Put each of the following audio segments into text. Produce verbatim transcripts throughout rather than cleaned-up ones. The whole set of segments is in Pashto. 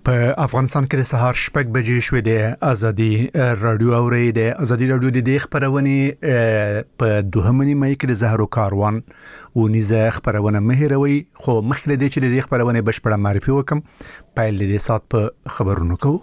په افغانستان کې د سهار شپږ بجې شوې د ازادي رادیو اوري د ازادي رادیو د دې خبرونه په دوهمه نیمه کې د زهرو کاروان او نيزه خبرونه مهروي خو مخکې د چې د دې خبرونه بشپړه معرفي وکم پایل د سات په خبرونو کو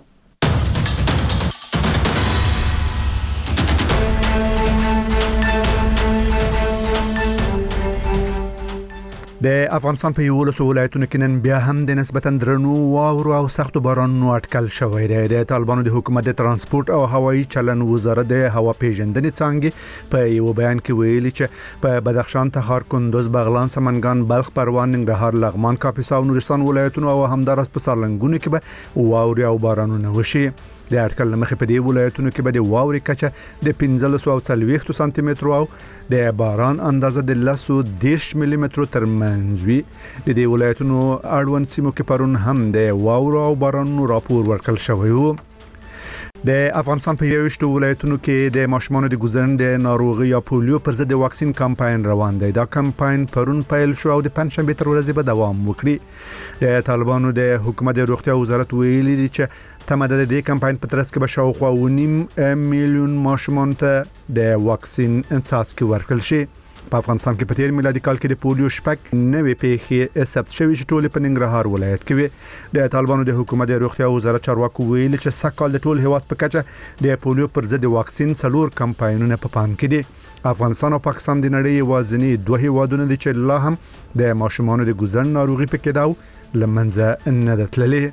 د افغانستان په یو لسو ولایتونو کې نن بیا هم د نسبتاً درنو واورو او سختو بارانونو اټکل شوی دی. د طالبانو د حکومت د ترانسپورت او هوایي چلن وزارت د هوا پیژندنې څنګه په یو بیان کې ویلي چې په بدخشان، تخار، کندوز، بغلان، سمنګان، بلخ، پروان، ننګرهار، لغمان، کاپیسا او نورستان ولایتونو او همدارس په سالنګونو کې به واوري او بارانونه وشي. د اټکل مخې په دې ولایتونو کې به د واوري کچه د پنځلس او څلوېښت سانتي متر او د باران اندازه د لسو دیش ملي متر تر منځ وي. د دې ولایتونو اړوند سیمو کې پرون هم د واورو او بارانونو راپور ورکړل شوی و. د افغانستان په یوشتو ولایتونو کې د ماشومانو د ګزرن د ناروغي یا پولیو پر ضد د واکسین کمپاین روان دی. دا کمپاین پرون پیل شو او د پنځشنبه تر ورځې به دوام وکړي. د طالبانو د حکومت د روغتیا وزارت ویلي دی چې تمه د دې کمپاین په ترڅ کې به شاوخوا ونیم میلیون ماشومان ته د واکسین څاڅکي ورکړل شي. په افغانستان کې په تیر میلادي کال کې د پولیو شپږ نوې پیښې ثبت شوې چې ټول په ننګرهار ولایت کې وي. د طالبانو د حکومت د روغتیا وزارت چارواکو ویلي چې سږکال د ټول هیواد په کچه د پولیو پر ضد واکسین څلور کمپاینونه په پام کې دي. افغانستان او پاکستان د نړۍ وازنی دوه هیوادونه دي چې لا هم د ماشومانو د ګزن ناروغي په کې داو لمنځه نه دتللي.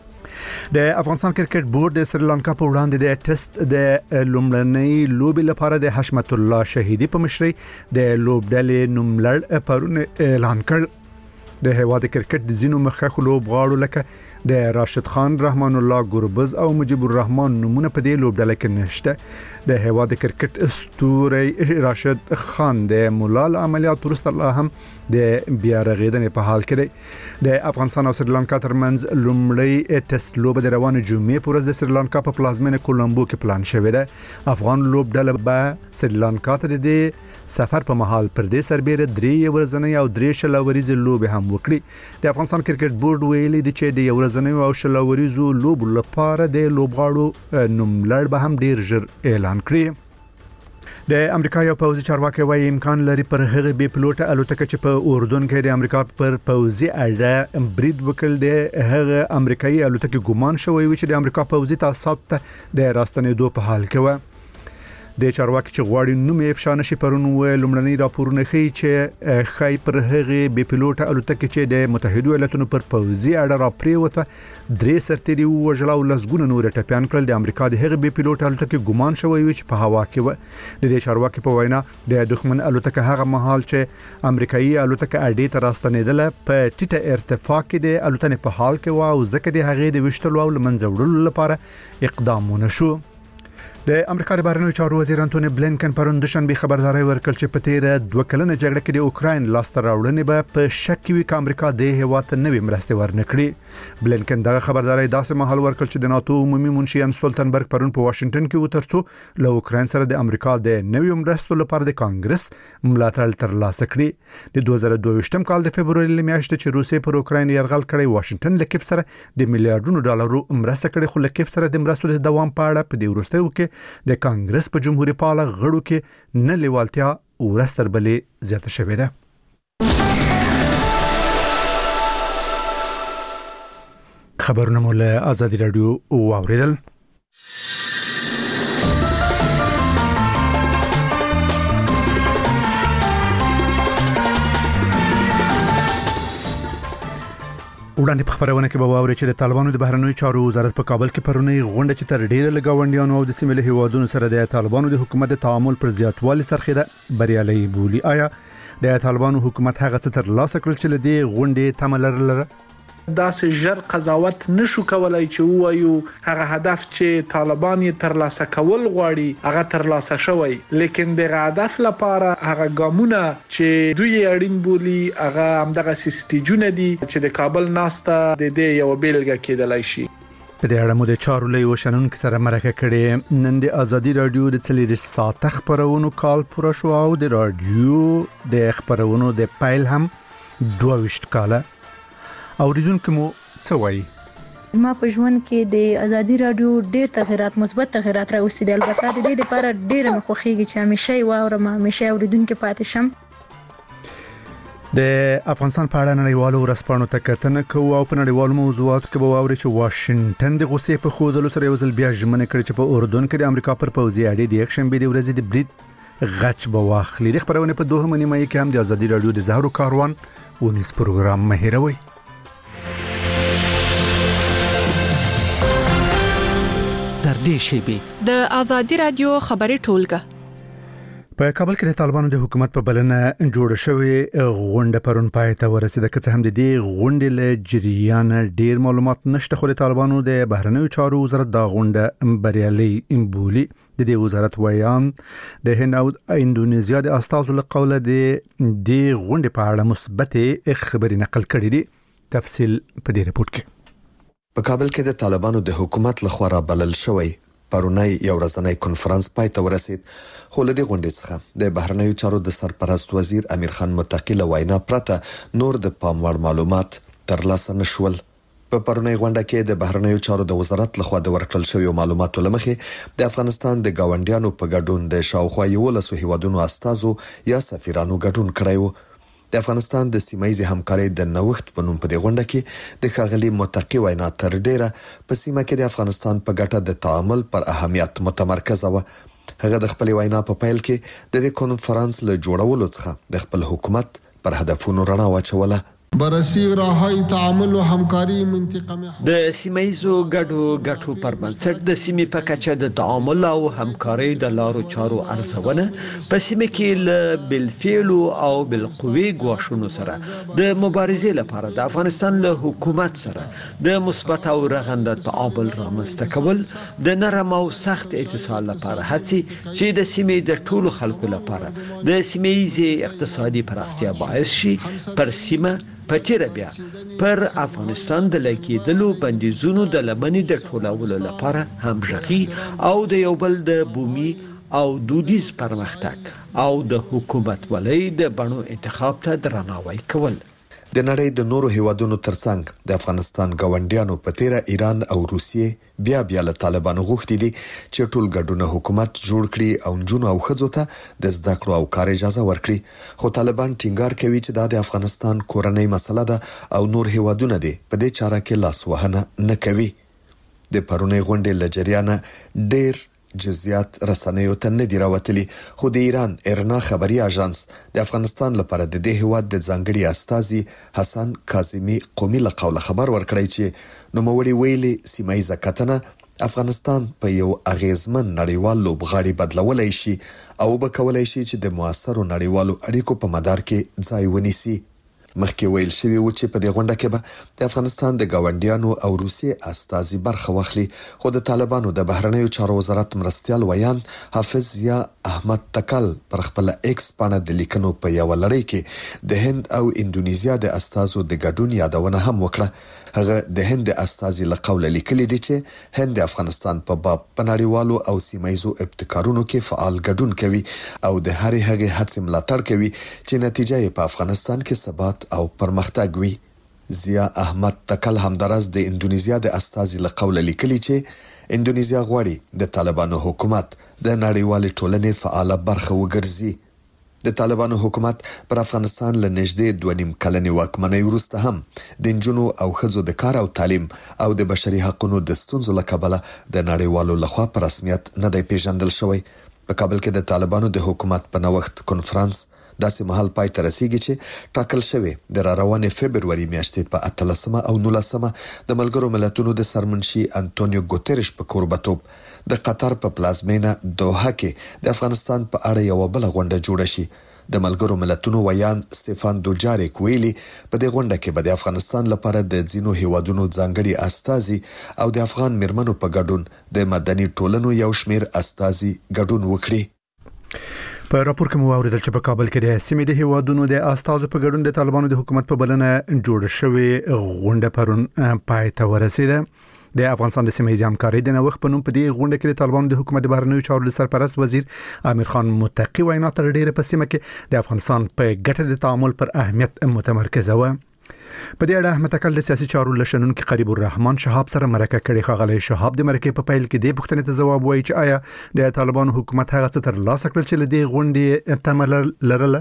د افغانستان کرکټ بورډ د سریلانکا په وړاندې د ټیسټ د لومړنۍ لوبې لپاره د حشمت الله شهیدی په مشرۍ د لوبډلې نوملړ پرون اعلان کړ. د هیواد کرکټ د زینو مخکښ لوبغاړو لکه د راشد خان، رحمان الله ګربز او مجيب الرحمن نمونه په دې لوبډله کې نشته. د هیواد کرکټ اسطوره راشد خان د مولال عملیات وروسته الله هم د بیا رغیدنې په حال کې دی. د افغانستان او سریلانکا ترمنځ لومړی ټیسټ لوبه د روانه جمعې پر ورځ د سریلانکا په پلازمینه کولمبو کې پلان شوې ده. افغان لوبډله به سریلانکا ته د سفر په مهال پر دې سربېره درې ورځنۍ او درې شلوريزې لوبې هم وکړي. د افغانستان کرکټ بورډ ویلي دی چې د ورځنۍ او شلوريزو لوبو لپاره د لوبغاړو نوملړ به هم ډیر ژر اعلان کړي. د امریکا یو پوځي چارواکي وايي امکان لري پر هغه بي پلوټه الوتکه چې په اردن کې د امریکا پر پوځي اډه برید وکړ د هغه امریکایي الوتکه ګمان شوی و چې د امریکا پوځي تاسیسات ته د راستنېدو په حال کې و. د چارواکي چې غواړي نوم یې افشا نشي پرون و لومړنۍ راپورونه ښیي چې خای پر هغه بي پلوټه الوتکه چې د متحده ایالاتونو پر پوځي اډه را پریوته درې سرتیري وژل او لسګونه نور ټپيان کړل. د امریکا د هغه بي پلوټه الوتکه ګمان شوی و چې په هوا کې و. د دې چارواکي په وینا د دښمن الوتکه هغه مهال چې امریکایي الوتکه اډې ته راستنېدله په ټیټه ارتفاع کې د الوتنې په حال کې و او ځکه د هغې د وشتلو او لمنځه وړلو لپاره اقدامونه شو. د امریکا د بهرنیو چارو وزیر انټونی بلینکن پرون د شنبه خبرداري ورکړ چې په تیر دوه کلنه جګړه کې د اوکراین لاسته راوړنې به په شک کې وي چې امریکا د هیواد ته نوې مرستې ورنکړي. بلینکن دغه خبرداري داسې مهال ورکړ چې د ناتو عمومي منشي ان سټولټنبرګ پرون په واشنگټن کې وترڅو له اوکراین سره د امریکا د نوې مرستو لپاره د کانګرس ملاتړ ترلاسه کړي. د دوه زره دوه ویشتم کال د فبرवरी میاشتې چې روسیې پر اوکراین یرغل کړی واشنگټن له کیف سره د میلیارډونو ډالرو مرسته کړې خو له کیف سره د مرستو د دوام په اړه په دې وروستیو کې د کانګرس په جمهوریت پاله غړو کې نه لیوالتیا ورستر بلې زیاته شوې ده. خبرونه مو له ازادي رادیو واوریدل. وړاندې په خبرونه کې به واوري چې د طالبانو د بهرنیو چارو وزارت په کابل کې پرونی غونډه چې تر ډیره لګاونډیانو او د سیمې له هیوادونو سره د طالبانو د حکومت د تعامل پر زیاتوالي څرخیده بریالي بولی. آیا د طالبانو حکومت هغه څه تر لاسه کړل چې له دې غونډې تمه لرله؟ داسې ژر قضاوت نشو کولای چې وایو هغه هدف چې طالبان یې ترلاسه کول غواړي هغه ترلاسه شوی، لیکن دغه هدف لپاره هغه ګامونه چې دوی اړین بولی هغه همدغه سیستیجونه دي چې د کابل ناسته د دې یو بیلګه کېدلای شي. په دې اړه مو د چارو لوی وشنون کې سره مرکه کړې. نن د ازادي رادیو د څلور ساعت خبرونو کال پوره شو او د رادیو د خبرونو د پایل هم دوه وشت کاله اوریدونکو مو څه وایي زما په ژوند کې د ازادي رادیو ډېر تغیرات مثبت تغیرات راوستي دي. البته د دې لپاره ډېر مې خوښیږي چې همیشه یې واورم، همیشه اوریدونکو پاتې شم. د افغانستان په اړه نړیوالو ورځپاڼو ته کتنه کوو او په نړیوالو موضوعاتو کې به واوري چې واشنگټن د غوسې په خوځولو سره یو ځل بیا ژمنه کړې چې په اردن کې د امریکا پر پوځي اډې د یک شنبې د ورځې د برید غچ به واخلي. د خبرونه په دوه نیمه کې هم د ازادي رادیو د زهرو کاروان ونیس پروګرام مهیروي. تر دې شیبې د ازادي رادیو خبري ټولګه په کابل کې د طالبانو د حکومت په بلنه جوړ شوې غونډه پرون پای ته ورسیده. که څه هم د دې غونډې له جریان ډیر معلومات نشته، خو د طالبانو د بهرنیو چارو وزارت دا غونډه بریالي بولي. د دې وزارت ویان د هند او اندونیزیا د استازو له قوله د دې غونډې په اړه مثبت خبري نقل کړي دي. تفصیل په دې رپورت کې. په کابل کې د طالبانو د حکومت لخوا را بلل شوی پرونی یو ورځنی کنفرانس پای ته ورسید، خو له دې غونډې څخه د بهرنیو چارو د سرپرست وزیر امیر خان متقی له وینا پرته نور د پام وړ معلومات ترلاسه نشول. په پرونی غونډه کې د بهرنیو چارو د وزارت لخوا د ورکړل شویو معلوماتو لمخې د افغانستان د گاونډیانو په ګډون د شاوخوا یولسو هیوادونو استازو یا سفیرانو ګډون کړی و. د افغانستان د سیمایي همکارۍ د نوښت په نوم په دې غونډه کې د ښاغلي متقی وینا تر ډیره په سیمه کې د افغانستان په ګټه د تعامل پر اهمیت متمرکز و. هغه د خپل وینا په پیل کې د دې کنفرانس له جوړولو څخه د خپل حکومت پر هدفونو رڼا واچوله. برسي راهي تعامل او همکاري منطقه د سیمایزو ګډو ګټو پر بنسټ د سیمې په کچه د تعامل او همکاري د لارو چارو ارزونه په سیمه کې ل بالفعل او بالقوي غوښنو سره د مبارزې لپاره د افغانستان له حکومت سره د مثبت او رغنده تعامل رامنځته کول د نرم او سخت اتصال لپاره هڅې چې د سیمې د ټولو خلکو لپاره د سیمایي اقتصادي پراختیا باعث شي پر سیمه پچیره بیا پر افغانستان د لکېدلو بندیزونو د لمنې د ټولولو لپاره همغږي او د یو بل د بومي او دودیز پرمختګ او د حکومت ولې د بڼو انتخاب ته درناوی کول. د نړۍ د نورو هیوادونو ترڅنګ د افغانستان گاونډیانو په تیره ایران او روسیې بیا بیا له طالبانو غوښتي دي چې ټول ګډونه حکومت جوړ کړي او جنونو او خځو ته د زده کړو او کار اجازه ورکړي. خو طالبان ټینګار کوي چې دا د افغانستان کورنۍ مسله ده او نور هیوادونه دي په دې چاره کې لاس وهنه نه کوي. د پرونی غونډې له جریانه ډېر جزئیات رسنیو ته نه دی راوتلي، خو د ایران ایرنا خبري اژانس د افغانستان لپاره د دې هیواد د ځانګړي استازي حسن کاظمی قومي له قوله خبر ورکړی چې نوموړي ویلي سیمایي کتنه افغانستان په یو اغیزمن نړیوال لوبغاړي بدلولای شي او به کولای شي چې د موثرو نړیوالو اړیکو په مدار کې ځای ونیسي. مخکې ویل شوی و چې په دې غونډه کې به د افغانستان د گاونډیانو او روسیې استازي برخه واخلي، خو د طالبانو د بهرنیو چارو وزارت مرستیال ویان حافظ ضیا احمد تکل پر خپل ایکس باندې د لیکنو په یو لړۍ کې د هند او اندونیزیا د استازو د ګډون یادونه هم وکړه. هغه د هند استازي له قوله لیکلي دي چې هند د افغانستان په باب په نړیوالو او سیمایزو ابتکارونو کې فعال ګډون کوي او د هرې هغې هڅې ملاتړ کوي چې نتیجه یې په افغانستان کې ثبات او پرمختګ وي. ضیا احمد تکل همدارس د اندونیزیا د استازي له قوله لیکلي چې اندونیزیا غواړي د طالبانو حکومت د نړیوال ټولنې فعال برخه وګرځي. د طالبانو حکومت پر افغانستان له نږدې دوه نیم کلنې واکمنۍ وروسته هم د نجونو او ښځو د کار او تعلیم او د بشري حقوقو د ستونزو له کبله د نړیوالو لخوا په رسمیت نه دی پیژندل شوی. په کابل کې د طالبانو د حکومت په نوښت کنفرانس داسې مهال پای ته رسیږي چې ټاکل شوی د را روانې فبروري میاشتې په اتلسمه او نولسمه د ملګرو ملتونو د سرمنشي انټونیو ګوتریش په کوربتوب د قطر په پلازمینه دوحه کې د افغانستان په اړه یو بل غونډه جوړه شي. د ملګرو ملتونو ویان سټيفان دوجاریک ویلي په دې غونډه کې به د افغانستان لپاره د ځینو هیوادونو ځانګړي استازي او د افغان مرمنو په ګډون د مدني ټولنو یو شمیر استازي ګډون وکړي. په راپور کې مو اوریدل چې په کابل کې د سیمې د هیوادونو د استازو په ګډون د طالبانو د حکومت په بلنه جوړ شوی غونډه پرون پای ته ورسیده. د افغانستان د سیمې همکارۍ د نوښت په نوم په دې غونډه کې د طالبانو د حکومت بهرنیو چارو سرپرست وزیر امیر خان متقی وینا تر ډیره په سیمه کې د افغانستان په ګټه د تعامل پر اهمیت متمرکزه و. په دې اړه متکل د سیاسي چارو لشنون کې قریب الرحمن شهاب سره مرکه کړې. خغلی شهاب د مرکه په پیل کې د پښتنې ته جواب وایي چې آیا د طالبانو حکومت هغه څه تر لاسه کړل چې لدې غونډې تمل لرله.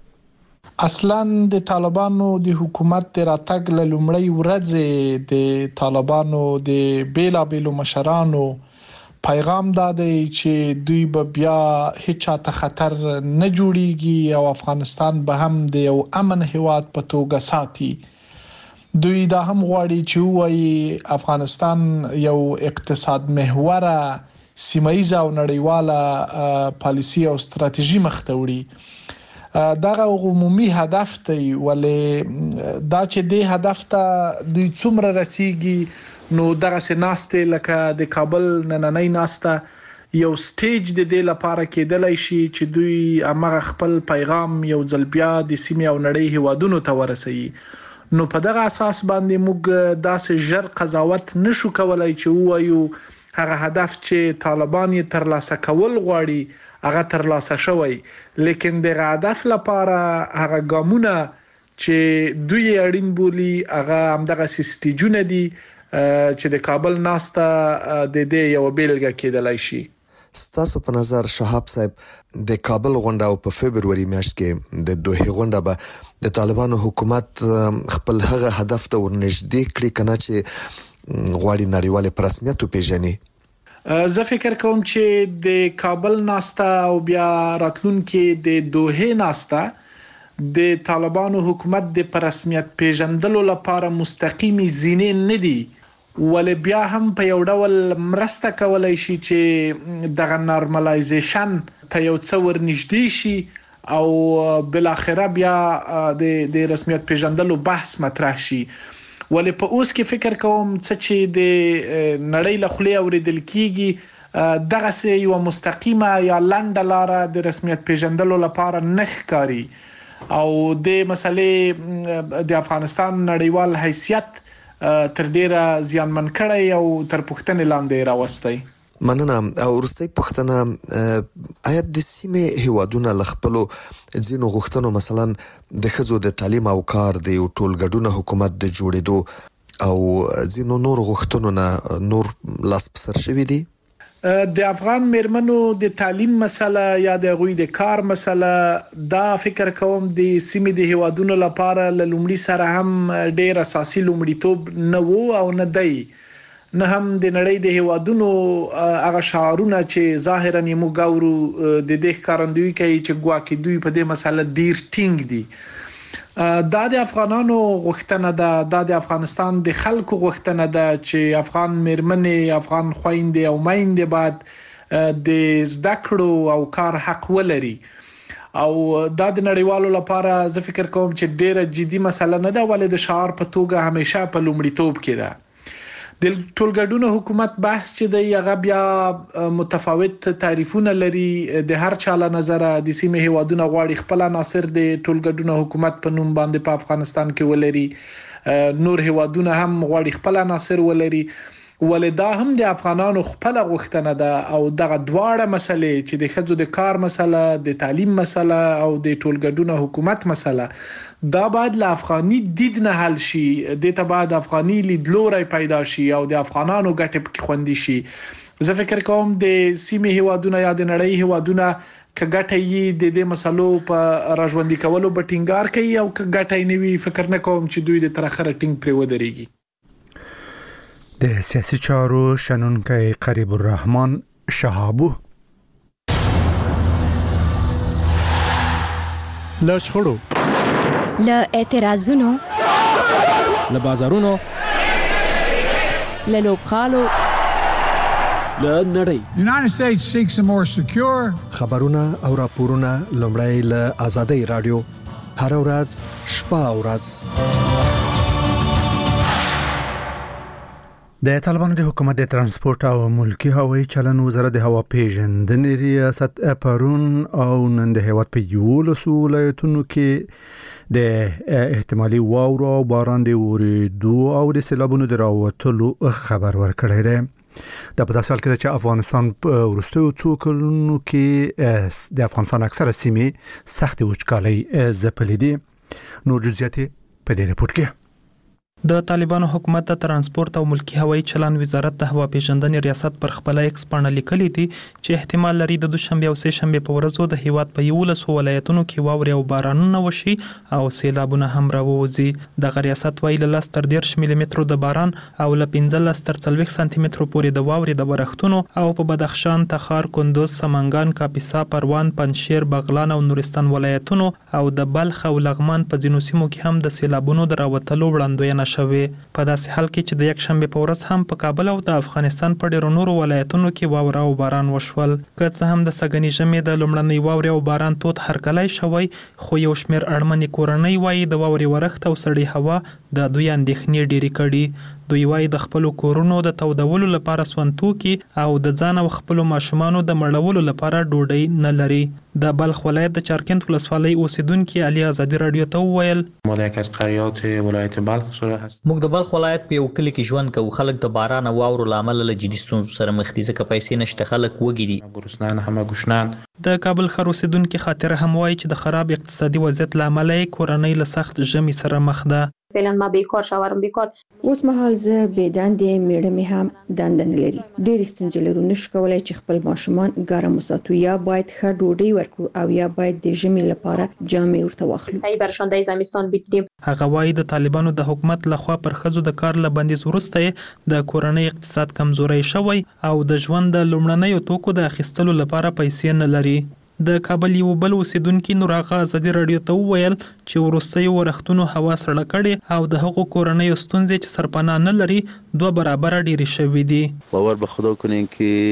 اصلا د طالبانو د حکومت د راتګ له لومړۍ ورځې د طالبانو د بیلا بیلو مشرانو پیغام دادی چې دوی به بیا هیڅ ته خطر نه جوړیږي او افغانستان به هم د یو امن هیواد په توګه ساتي. دوی دا هم غواړي چې وایي افغانستان یو اقتصاد محوره سیمایي او نړیواله پالیسی او ستراتیژي مخته وړي. دغه عمومي هدف دی ولې دا چې د هدف ته دوی څومره رسیږي نو دغه سناسته لکه د کابل نننۍ ناسته یو سټیج د دې لپاره کېدلای شي چې دوی امغه خپل پیغام یو ځل بیا د سیمې او نړۍ هیوادونو ته ورسوي. نو په دغه اساس باندې موږ داسې ژر قضاوت نشو کولای چې وایو هغه هدف چې طالبان یې ترلاسه کول غواړي هغه ترلاسه شوی، لیکن د هدف لپاره هغه ګامونه چې دوی اړین بولی هغه همدغه سټیجونه دي چې د کابل ناسته د دې یو بیلګه کېدلای شي. ستاسو په نظر شهاب صاحب د کابل غونډه او په فبرवरी میاشت کې د دوه غونډه به د طالبانو حکومت خپل هغه هدف ته ورنږدې کړی کنه چې غواړي نړیواله پرسمیت پیژني. زه فکر کوم چې د کابل ناسته او بیا راتلونکي د دوه ناسته د طالبانو حکومت د پرسمیت پیژندلو لپاره مستقیمي زینې نه دي، ولې بیا هم په یو ډول مرسته کولای شي چې دغه نارملایزیشن ته یو څه ورنږدې شي او بل اخره بیا د د رسمیت پیژندلو بحث مطرح شي. ولې په اوس کې فکر کوم چې د نړۍ له خلې اوریدل کیږي دغه سه یو مستقیمه یا لاندې لار د رسمیت پیژندلو لپاره نه ښکاري او د مسلې د افغانستان نړیوال حیثیت تر ډیره زیانمن کړی او تر پښتنې لاندې راوستي. مننه. او ورستۍ پښتنه آیا د سیمې هیوادونو لخپلو ځینو غوښتنو مثلا د خزو د تعلیم او کار د یو ټولګډونه حکومت د جوړېدو او ځینو نور غوښتنو نه نور لاس په سر شوي دي؟ د افغان میرمنو د تعلیم مسله یا د غوی د کار مسله دا فکر کوم د سیمې د هیوادونو لپاره لومړی سره هم ډېر اساسي لومړیتوب نه وو او نه دی. نه هم د نړۍ د هیوادونو هغه شعارونه چې ظاهرا یې موږ ګورو د دې ښکارندوی کوي چې ګواکې دوی په دې مسله ډیر ټینګ دي. دا د افغانانو غوښتنه ده، دا د افغانستان د خلکو غوښتنه ده چې افغان میرمنې، افغان خويندې او میندې باید د زده کړو او کار حق ولري او دا د نړیوالو لپاره زه فکر کوم چې ډیره جدي مسله نه ده ولې د شعار په توګه همیشه په لومړیتوب کې ده. د ټولګډونو حکومت بحث چې دی هغه بیا متفاوت تعریفونه لري. د هر چا له نظر د سیمې هیوادونو غواړي خپل عناصر د ټولګډونو حکومت په نوم باندې په افغانستان کې ولري، نور هیوادونه هم غواړي خپل عناصر ولري، ولې دا هم د افغانانو خپل غوښتنه ده او دغه دواړه مسلې چې د خځو د کار مسله، د تعلیم مسله او د ټولګډونو حکومت مسله دا باید له افغاني دید نه حل شي، د ته باید افغاني لیدلوري پیدا شي او د افغانانو ګټه پکې خوندي شي. زه فکر کوم د سیمې هیوادونو یا د نړۍ هیوادونو کګټه یې د دې مسلو په راژوندي کولو به ټینګار کوي او کګټه یې نوي فکر نه کوم چې دوی د ترخره ټینګ پرې ودرېږي. د سیاسي چارو شنونکی قریب الرحمن شهابو له شخړو، له اعتراضونو، له بازارونو، له لوبخالو، له نړۍ United States seeks a more secure خبرونه او راپورونه لومړی له آزادۍ رادیو هر ورځ شپه او ورځ. د طالبانو د حکومت د ترانسپورت او ملکی هوایي چلن وزارت د هوا پیژندنې ریاست پرون او نن د هیواد په یولسو ولایتونو کې د احتمالي واورو او باران د وریدو او د سیلابونو د راوتلو خبر ورکړی دی. د په داسې حال کې چې افغانستان په وروستیو څو کلونو کې د افغانستان اکثره سیمې سخت وچکالۍ ځپلې دي. نور جزئیات په دې رپورت کې د طالبانو حکومت د ترانسپورت او ملکی هوایي چلند وزارت د هوا پیژندنې ریاست پر خپل ایکس باندې لیکلي دي چې احتمال لري د دوشنبه او سه شنبه په ورځو د هیواد په یولس ولایتونو کې واوري او بارانونه وشي او سیلابونه هم راووځي د ریاست ویل لاس تر ډیر ملي مترو د باران او ل پنځلس تر څلوېښت سانتي مترو پورې د واوري د ورښتونو او په بدخشان، تخار، کندوز، سمنګان، کاپیسا، پروان، پنجشیر، بغلان او نورستان ولایتونو او د بلخ او لغمان په ځینو سیمو کې هم د سیلابونو د راوتلو وړاندوینه شوه. په داسې حال کې چې د یک شنبه په ورځ هم په کابل او د افغانستان په ډیرو نورو ولایتونو کې واوره او باران وشول. که څه هم د سګنی ژمي د لومړنۍ واورې او باران تود هرکلی شوی، خو یو شمېر اړمنې کورنۍ وایي د واورې ورښت او سړې هوا د دوی اندېښنې ډېرې کړي. دوی وایي د خپل کورونو د تودولو لپاره سونتوکي او د ځان او خپل ماشومانو د مړولو لپاره ډوډۍ نه لري. د بلخ ولایت د چارکند ولسوالۍ اوسیدونکو علي ازادي رادیو ته وویل ما یک از قریات ولایت بلخ سره هست. موږ د بلخ ولایت په یو کلی کې ژوند کوو. خلک د باران او واورو لامل له جدي ستونزو سره مخ دي ځکه پیسې نشته، خلک وږي دي. ګرسنان همه ګشنان. د کابل ښار اوسیدونکو خاطر هم وایي چې د خراب اقتصادي وضعیت لامل یې کورنۍ له سخت ژمي سره مخ ده. فعلا ما بیکار شوارم بیکار اوس مهال زه بې دندې میړه مې هم دنده نه لري. ډېرې ستونزې لرو، نشو کولی چې خپل ماشومان ګرم وساتو، یا باید ښه ډوډۍ ورکړو او یا باید د ژمي لپاره جامې ورته واخلو. ای برشان د زمستان بګیریم. هغه وایي د طالبانو د حکومت لخوا پر ښځو د کار له بندیز وروسته د کورنۍ اقتصاد کمزوری شوی او د ژوند د لومړنیو توکو د اخیستلو لپاره پیسې نه لري. د کابل یو بل اوسیدونکو نور هغه ازادي رادیو ته وویل چې ورستیو ورښتونو هوا سړه کړي او د هغو کورنۍ ستونزې چې سرپناه نه لري دوه برابر ډېری شوي دي. باور به خدا کنین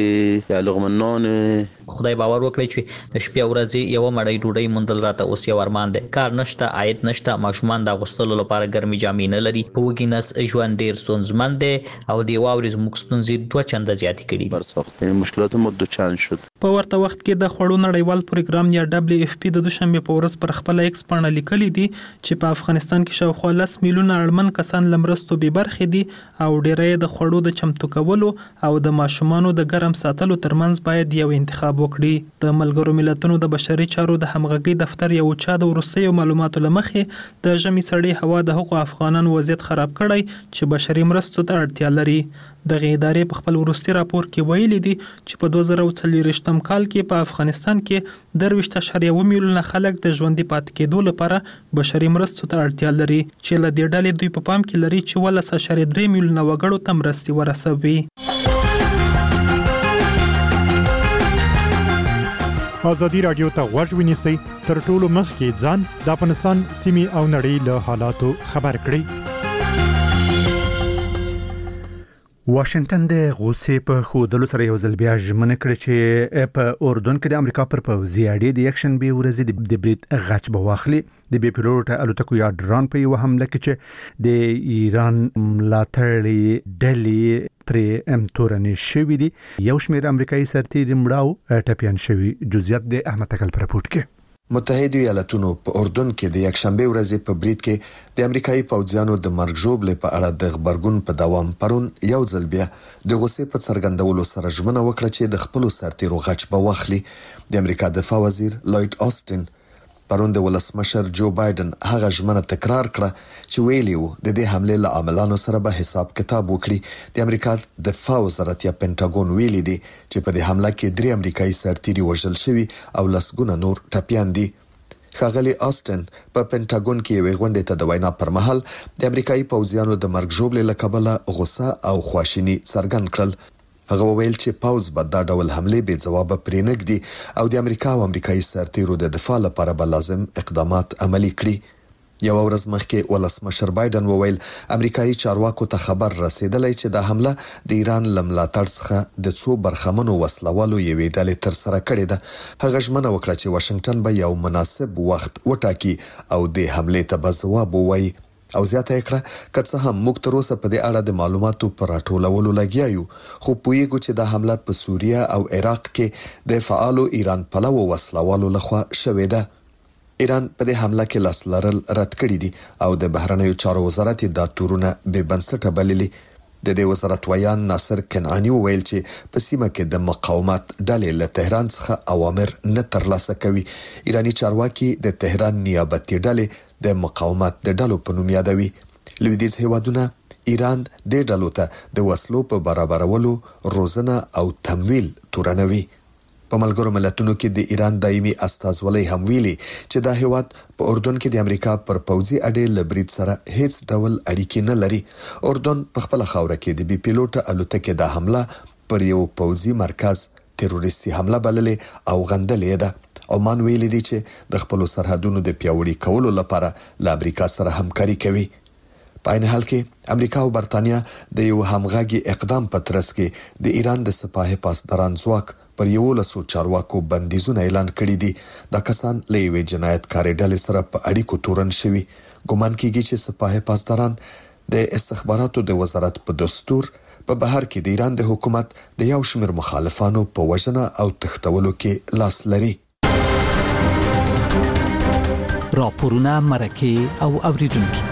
که لغمنان خدای باور وکړي چې د شپې ورځې یو مړی ډوډۍ موندل راته اوس یو ارمان دی. کار نشته، عاید نشته، ماشومان د اغوستلو لپاره ګرمې جامې نه لري. په وږي نس ژوند ډېر ستونزمن دی او د واورې زموږ ستونزې دوه چنده زیاتې کړي دي. مشکلات مو دوه چند شد. په ورته وخت کې د خوړو نړیوال پروګرام یا دبليو اف پی د دوشنبه په ورځ پر خپل ایکس باندې لیکلي دي چې په افغانستان کې شاوخوا لس میلیونه اړمن کسان لمرستو به برخې دي او ډېرې د خوړو د چمتو کولو او د ماشومانو د ګرم ساتلو ترمنځ باید یو انتخاب وکړي. د ملګرو ملتونو د بشري چارو د همغږي دفتر یو چا د وروستیو معلوماتو لمخې د ژمي سړې هوا د حقوق افغانانو وضعیت خراب کړی چې بشري مرستو ته اړتیا لري. دغه ادارې په خپل وروستي راپور کې ویلي دي چې په دوه زره څلوېښتم کال کې په افغانستان کې درویشت اعشاریه اووه میلیونه خلک د ژوندي پاتې کېدو لپاره بشري مرستو ته اړتیا لري چې له دې ډلې دوی په پام کې لري چې ولس اعشاریه درې میلیونه وګړو ته مرستې ورسوي. ازادي رادیو ته غوږ ونیسئ، تر ټولو مخکې ځان د افغانستان سیمې او نړۍ له حالاتو خبر کړئ. واشنگټن د غوسې په خودلو سره یو ځل بیا ژمنه کړې چې په اردن کې د امریکا پر پوځي اډې د یک شنبه ورځې د برید غچ به واخلي. د بي پیلوټ الوتکو یا ډرون په یو حمله کې چې د ایران ملاتړي ډلې پر ام تورنی شوې دي، یو شمېر امریکایي سرتیري مړاو ټپيان شوي. جزئیات د احمد تکل پر رپورت کې. متحده ایالاتونو په اردن کې د یک شنبه ورځې په برید کې د امریکایي پوځیانو د مرګ ژوبلې په اړه د خبرګون په دوام پرون یو ځل بیا د غوسې په څرګندولو سره ژمنه وکړه چې د خپل سرتیرو غچ به واخلي. د امریکا دفاع وزیر لوید آستن پرون د ولسمشر جو بایدن هغه ژمنه تکرار کړه چې ویلي وو د دې حمله له عاملانو سره به حساب کتاب وکړي. د امریکا دفاع وزارت یا پینټاګون ویلي دی چې په دې حمله کې درې امریکایي سرتیري وژل شوي او لسګونه نور ټپيان دي. ښاغلي آستن په پینټاګون کې یوې غونډې ته د وینا پر مهال د امریکایي پوځیانو د مرګ ژوبلې له کبله غوسه او خواشیني څرګند کړل. هغه وویل چې پاوز به دا ډول حمله به جواب پرې نږدي او د امریکا او امریکایي سرتیرو د دفاع لپاره به لازم اقدامات عملي کړي. یو ورځ مخکې ولسمشر بایدن وویل امریکایي چارواکو ته خبر رسیدلی چې د حمله د ایران لملاتړ څخه د څو برخمنو وسلوالو یوې ډلې تر سره کړې ده. هغه ژمنه وکړه چې واشنگټن به یو مناسب وخت وټاکي او د حمله ته به ځواب ووایي. او زیاته کړه که څه هم موږ تر اوسه په دې اړه د معلوماتو پر راټولولو لګیا یو، خو پوهیږو چې د حمله په سوریه او عراق کې د فعالو ایران پلوو وسلوالو لخوا شوې ده. ایران په دې حمله کې لاس لرل رد کړی دي او د بهرنیو چارو وزارت دا تورونه به بنسټه بللي. د دې وزارت ویان ناصر کنعانی وویل چې په سیمه کې د مقاومت ډلې له تهران څخه اوامر نه ترلاسه کوي. ایرانی چارواکي د تهران نیابتي ډلې د مقاومت د ډلو په نوم یادوي. لویدیځ هیوادونه ایران د ډلو ته د وسلو په برابرولو روزنه او تمویل تورنوي. په ملګرو ملتونو کې د ایران دایمي استازولۍ هم ویلي چې دا هیواد په اردن کې د امریکا پر پوځي اډې له برید سره هیڅ ډول اړیکې نه لري. اردن په خپل خاوره کې د بي پیلوټ الوتکې د حمله پر یو پوځي مرکز تروریستي حمله بللې او غندلې ده. عمان ویلي دي چې د خپل سرحدونو د پیاوړي کولو لپاره له امریکا سره همکاري کوي. په عین حال کې امریکا او برتانیا د یو همغږي اقدام په ترڅ کې د ایران د سپاه پاسداران ځواک پر یو لسو چارواکو بندیزونه اعلان کړي دي. دا کسان له یوې جنایتکارې ډلې سره په اړیکو تورن شوي. ګومان کیږي چې سپاه پاسداران د استخباراتو د وزارت په دستور په بهر کې د ایران د حکومت د یو شمېر مخالفانو په وژنه او تښتولو کې لاس لري. راپورونه مرکه او اوریدونکو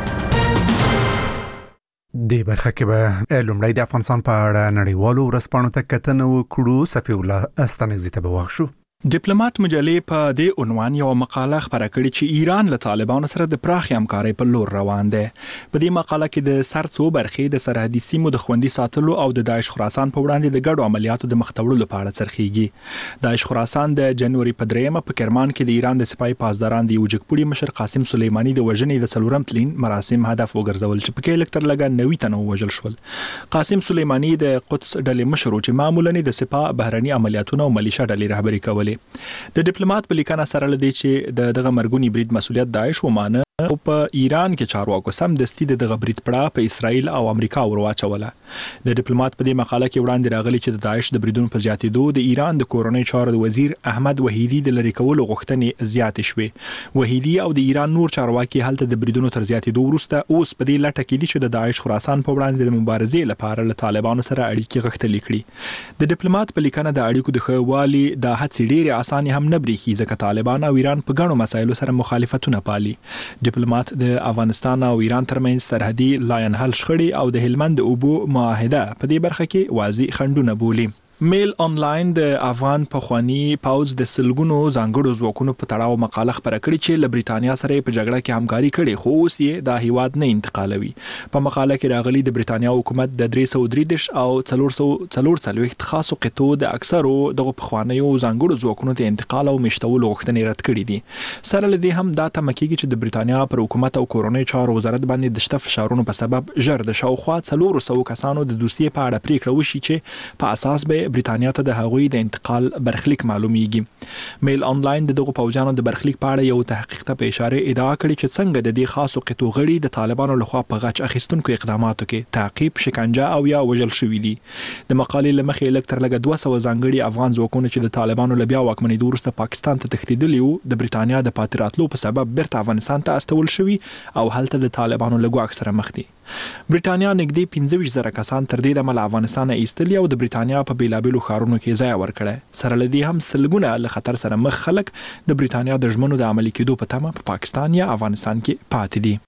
د برخه کې به لومړی د افغانستان په اړه نړیوالو ورځپاڼو ته کتنه وکړو. صفی الله استانګزي ته به واښو. ډیپلوماټ مجلې په دې عنوان یو مقاله خبره کړې چې ایران له طالبانو سره د پراخي همکارۍ په لور روان دی. په دې مقاله کې د سرڅو برخې د سرحدي سیمو د خوندي ساتلو او د داعش خراسان په وړاندې د ګډو عملیاتو د مختوړلو په اړه څرخيږي. داعش خراسان د جنوري په دریمه په کرمان کې د ایران د سپای پاسداران د یوجکپوړي مشر قاسم سلیمانی د وژنې د څلورم تلین مراسم هدف وګرځول چې په کې لکتر لګا نوي تنو وژل شول. قاسم سلیمانی د قدس ډلې مشر چې معمولا د سپاه بهرني عملیاتونو او ملیشیا ډلې رهبری کولې. د ډیپلوماټ په لیکنه سره لدی چې د دغه مرګونی برید مسولیت داعش ومانه او په ایران کې چارواکو سم دستي د دغه برید پړه په اسرائیل او امریکا ورواچوله. د ډیپلوماټ په دې مقاله کې وړاندې راغلي چې د داعش د بریدونو په زیاتېدو د ایران د کورونی چارو د وزیر احمد وحیدی د لری کولو غوښتنې زیاتې شوې. وحیدی او د ایران نور چارواکي هلته د بریدونو تر زیاتېدو وروسته اوس په دې لټه کې دي چې د داعش خراسان په وړاندې د مبارزې لپاره له طالبانو سره اړیکې غښتلې کړي. د ډیپلوماټ په لیکنه د اړیکو د ښهوالي د هڅې ډېرې اسانه هم نه بریښي ځکه طالبان او ایران په ګڼو مسایلو سره مخالفتونه پالي. ډیپلوماټ د افغانستان او ایران ترمنځ سرحدي لاین حل شخړې او د هلمند اوبو معاهده په دې برخه کې واضح خنډونه بولي. میل انلاین د افغان پخوانی پاوز د سلګونو ځانګړو ځواکونو په تړاو مقاله خبره کړې چې له بریتانیا سره په جګړه کې همکاري کړې خو اوس یې د هیواد نه انتقالوي. په مقاله کې راغلي د بریتانیا حکومت د درې سوه درې دېرش او څلور سوه څلور څلوېښت خاصو قطعو د اکثرو دغه پخوانیو ځانګړو ځواکونو ته انتقال او میشتولو غوښتنې رد کړې دي. سره له دې هم دا تمه کېږي چې د بریتانیا پر حکومت او کورنۍ چارو وزارت باندې د شته فشارونو په سبب ژر د شاوخوا څلور سوه کسانو د دوسیې په اړه پریکړه وشي چې په اساس به بریتانیا ته د هغوی د انتقال برخلیک معلومیږي. میل انلاین د دغه پوجانو د برخلیک په اړه یو تحقیق ته په اشاره ادعا کړې چې څنګه د دې خاصو قطو غړي د طالبانو لخوا په غچ اخیستونکو اقداماتو کې تعقیب، شکنجه او یا وژل شوي دي. د مقالې لمخې لږ تر لږه دوه سوه ځانګړي افغان ځواکونه چې د طالبانو له بیا واکمنېدو وروسته پاکستان ته تښتېدلي وو د بریتانیا د پاتې راتلو په سبب بیرته افغانستان ته استول شوي او هلته د طالبانو له ګواښ سره مخ دي. بریتانیا نږدې پنځه ویشت زره کسان تر دې دمه له افغانستانه ایستلي او د بریتانیا په بیلابیلو ښارونو کې ځای ورکړی. سره له دې هم سلګونه له خطر سره مخ خلک د بریتانیا د ژمنو د عملي کېدو په تمه په پاکستان یا افغانستان کې پاتې دي.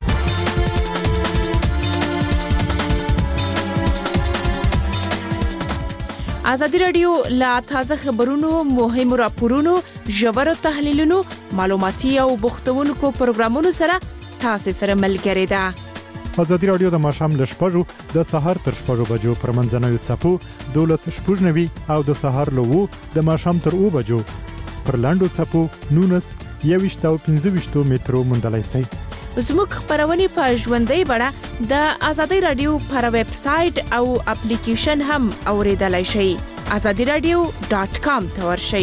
ازادي راډیو لا تازه خبرونو، مهمو راپورونو، ژورو تحلیلونو، معلوماتي او بوختونکو پروګرامونو سره تاسو سره ملګری ده. ازادي راډیو د ماښام ل شپږو د سهار تر شپږو بجو پر منځنوي څپو دولس شپږ نوي او د سهار له وو د ماښام تر اوه بجو پر لاندو څپو نونس یويشت او پنځه ویشت مترو موندلای شئ. زموږ خبرونه په ژوندۍ بڼه د ازادي راډیو پر ویب سټ او اپلیکیشن هم اوریدلای شئ. ازادي راډیو ډاٹ کام ته ورشئ.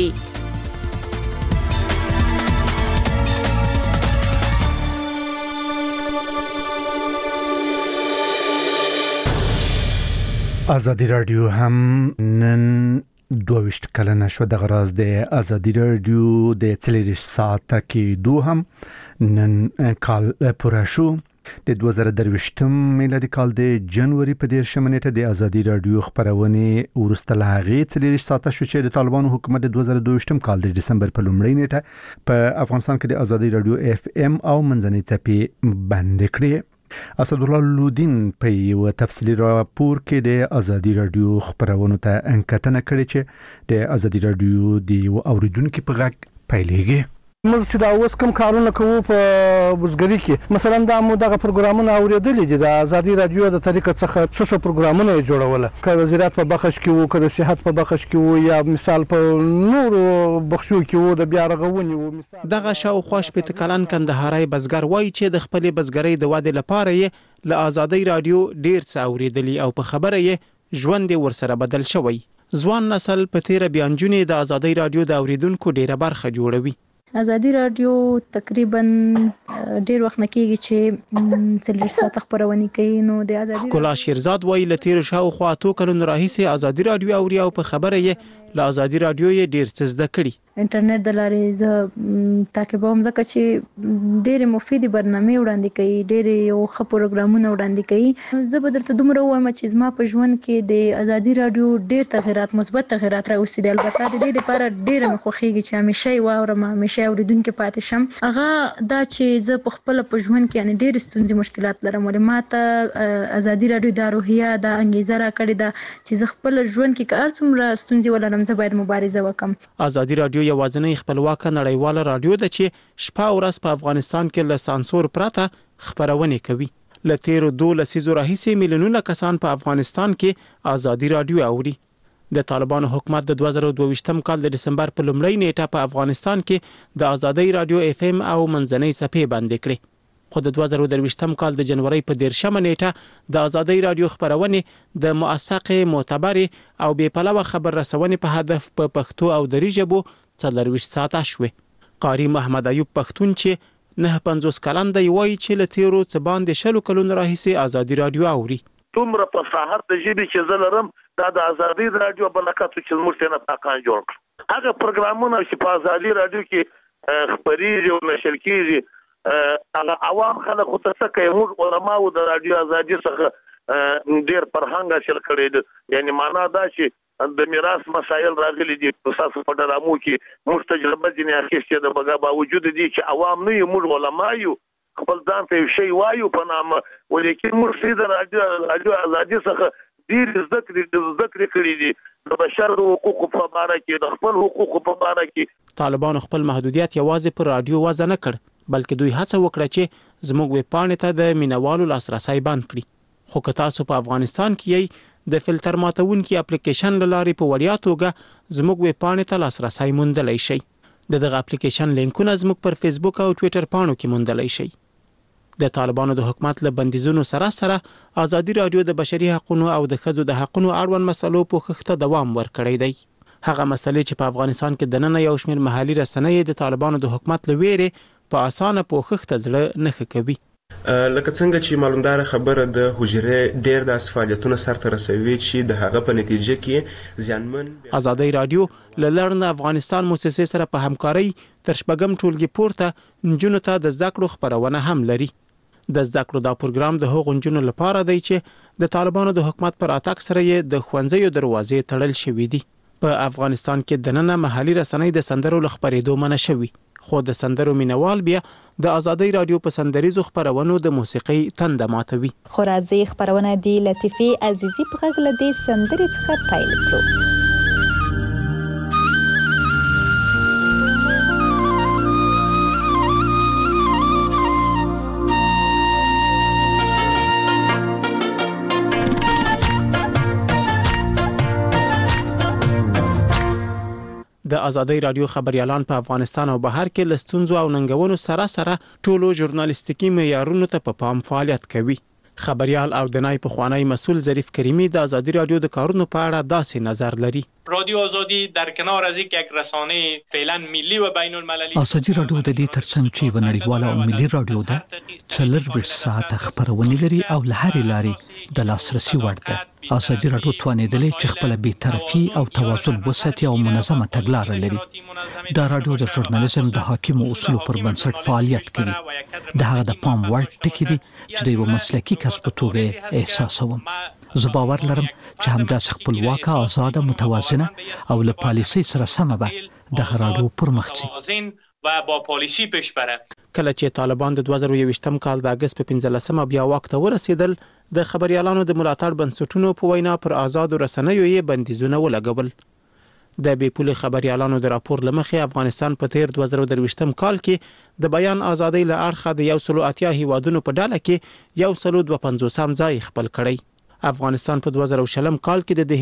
ازادي راډیو هم نن دوه کلنه شو. د غراز د ازادي راډیو د څلور ساعته کې دوه هم نن کال پوره شو. د دوه زره درویشتم میلادي کال د جنوري په دیرشمه نیټه د ازادي راډیو خبرونه ورسته له هغې څلور ساعته شو چې د طالبانو حکومت د دوه زره دوه کال د دسمبر په لومړۍ نیټه په افغانستان کې د ازادي راډیو اف ام او منځنۍ څپې بند کړې. اسدالله لودین په یو تفصیلی راپور کې د ازادي راډیو خبرونه ته انکتنه کړې چې د ازادي راډیو د اوریدونکو په غږ پیلېږي. موږ چې دا اوس کوم کارونه کوو په بزګري کې مثلا دا مو دغه پروګرامونه اوریدلې دي د ازادي رادیو د طریقه څخه څه څه پروګرامونه یې جوړول کله وزارت په بخش کې وو کله صحت په بخش کې وو یا مثال په نورو بخشو کې وو د بیا رغونې وو مثال دغه شاوخوا شپږ کلن کندهاري بزګر وایي چې د خپل بزګرۍ د وادي لپاره یې له ازادي رادیو ډیر څه اوریدلی او په خبره یې ژوند ورسره بدل شوی ځوان نسل په تیر بیانجونې د ازادي رادیو د اوریدونکو ډیره برخه جوړوي ازادي رادیو تقریبا ډیر وخت نکېږي چې څلور ساعت خبرونه کوي نو د ازادي کولا شیرزاد وایي لتیر شاوخوا تو کلونو راهیسې ازادي رادیو اوري او په خبره یې له ازادي رادیو یې ډیر څه زده کړي انټرنیټ د لارې ز تعقیبوم ځکه چې ډېر مفیدې برنامې وړاندې کوي ډېر یو ښه پروګرامونه وړاندې کوي زه به درته دومره وایم چې زما په ژوند کې د ازادي رادیو ډېر تغیرات مثبت تغیرات راوستي دي البته د دې لپاره ډېر مې خوښیږي چې همیشه یې واورم همیشه اوریدونکي پاتې شم هغه دا چې زه په خپل په ژوند کې یعنی ډېر ستونزې مشکلات لرم ولې ماته ازادي رادیو د روحیه د انګیزه راکړې ده چې زه خپل ژوند کې کار څومره ستونزې ولرم زه باید مبارزه وکم ازادي رادیو یوازینی خپلواکه نړیواله رادیو ده چې شپه او ورځ په افغانستان کې له سانسور پرته خبرونه کوي له تیرو دوه لسیزو راهیسې میلیونونه کسان په افغانستان کې ازادي رادیو اوري د طالبانو حکومت د دوه زره دوه ویشتم کال د دسمبر په لومړۍ نیټه په افغانستان کې د ازادي رادیو اف ام او منځنۍ صفحې بند کړې خو د دوه زره درویشتم کال د جنوري په دیرشمه نیټه د ازادي رادیو خبرونه د موثقه معتبر او بې پلوه خبر رسونې په هدف په پښتو او دری ژبو څلرويشت ساعته شوه قاری محمد ایوب پښتون چې نه پنځوس کلن دی وایي چې له تیرو څه باندې شلو کلونو راهیسې ازادي رادیو اوري څومره په ساحت د ژبې چې زلرم دا د ازادي رادیو بلکاتو چې موږ ته نه پاکان جوړ کړ هغه پروګرامونه چې په ازادي رادیو کې خبري او نشر کیږي هغه عوام خلک خو ته کوي موږ علماء د رادیو ازادي څخه ډیر فرهنګ حاصل کړی دی یعنی معنا دا چې د میراث مسایل راغلي دي په تاسو په ډرامو کې موږ تجربه دي نه اخیستې د بګا باوجود دي چې عوام نه یو موږ علماء یو خپل ځان ته شی وایو په نامه ولیکن موږ سید رادیو ازادي څخه ډیر ذکر ذکر کړی دي د بشر د حقوقو په اړه کې د خپل حقوقو په اړه کې طالبان خپل محدودیت یوازې پر رادیو وځ نه کړ بلکې دوی هڅه وکړه چې زموږ ویب پاڼې ته د مینوالو لاسرسي بند کړي خو که تاسو په افغانستان کې د فلټر ماتونکي اپلیکیشن لارې په وړیا توګه زموږ ویب پاڼې ته لاسرسي موندلای شئ دغه اپلیکیشن لینکونه زموږ پر فیسبوک او ټوئیټر پاڼو کې موندلای شئ د طالبانو د حکومت له بندیزونو سره سره ازادي رادیو د بشري حقوقو او د ښځو د حقوقو اړوند مسلو په خښته دوام ورکړی دی هغه مسلې چې په افغانستان کې د نن یو شمېر محلي رسنۍ د طالبانو د حکومت لويره په اسانه پوښښ ته زړه نه کوي لکه څنګه چې معلومدار خبره د حجره ډیر د فعالیتونو سره رسوي چې د هغه په نتیجه کې زیانمن ازادي رادیو له لرن افغانستان مؤسسې سره په همکاري تر شپږم ټولګي پورته نجونو ته د زده کړو خبرونه هم لري د زده کړو دا پروګرام د هغو نجونو لپاره دی چې د طالبانو د حکومت پر اتاک سره یې د خوندزیو دروازې تړل شوې دي په افغانستان کې د نن محلي رسنۍ د سندرو لخبرېدو منع شوی خو د سندرو مینوال بیا د ازادي رادیو په سندریزو خبرونو د موسیقي تند ماتوي خو راځي خبرونه دی لطیفي عزیزي په غږ له دې سندرې څخه پیل کړو د ازادي رادیو خبريالان په افغانستان او بهر کې لستونزو او ننګونو سره سره ټولو ژورنالیستیکي معیارونو ته په پام فعالیت کوي خبريال او د نای په خوانی مسول ظریف کریمی د ازادي رادیو د کارونو په اړه داسې نظر لري رادیو آزادی در کنار از یک رسانه فعلا ملی و بین المللی ازادي رادیو د دې ترڅنګ چې ونړیواله او ملي رادیو ده څلور ساعت خبرونه لري او لهري لاري د لاسرسي وړ ده ازادي رادیو توانیدلې چې خپل بی‌طرفي او توازن وساتي او منظمه تګلارې لري دا رادیو د ژورنالیزم د حاکمو اصولو پر بنسټ فعالیت کوي د هغه د پام وړ ټکی دي چې د یو مسلکي کس په توګه احساسوم زه باور لرم چې همداسې خپلواکه آزاده متوازنه او له پالیسۍ سره سمه به د رادیو پرمختګ و با پالیسی پیش بره کله چې طالبان د دوه زره یوویشتم کال د اگست په پنځلسمه بیا وخت ورسېدل د خبريالانو د ملاتړ بنسټونو په وینا پر آزاد رسنیو یې بندیزونه ولګول د بیپولي خبريالانو د راپور لمخې افغانستان په تیر دوه زره درویشتم کال کې د بیان ازادۍ له اړخه د یو سلو اتیا هیوادونو په ډله کې یو سلو دوه پنځوسم ځای خپل کړی. افغانستان په دوه زره شلم کال کې د